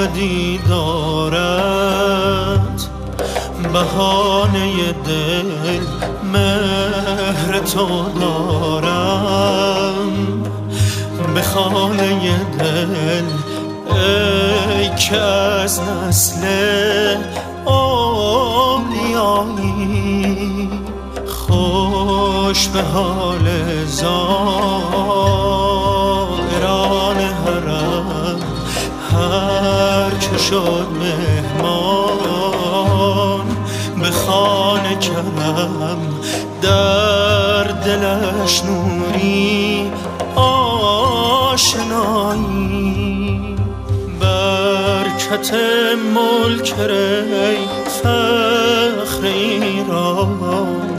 دیدارت، بهانه دل مهر تو دارم. به خانه دل ای که از نسل اولیایی، خوش به حال زائران حرم. هر که شد مهمان به خانه کرم، در دلش نوری آشنایی. برکت ملک ری فخر ایران،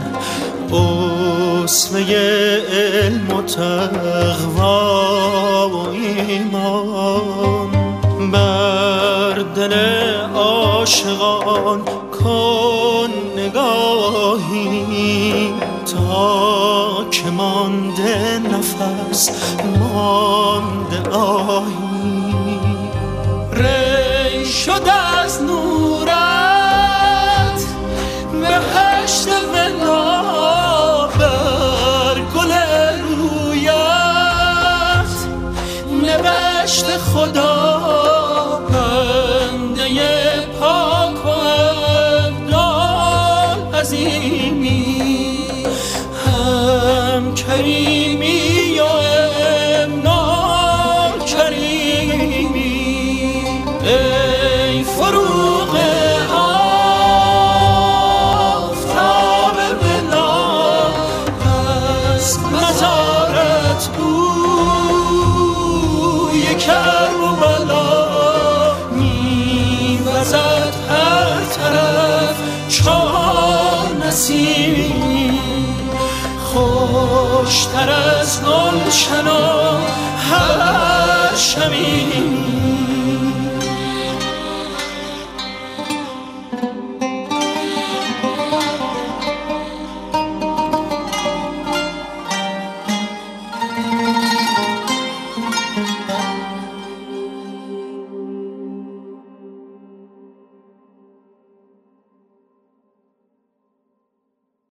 اسمه علم و تقوا و ایمان. بر دل عاشقان کن نگاهی، تا که مانده نفس مانده آهی. ری شد از نورت بهشت ولا، بر گل رویت نوشت خدا. بنده پاک و ابدال عظیمی، هم کریمی و امنا کریمی. ای فروغ آفتاب بلا، از مزارت بوی کرب و بلا میوزد هر طرف چون نسیمی. خوشتر از گلشن و هر شمیم،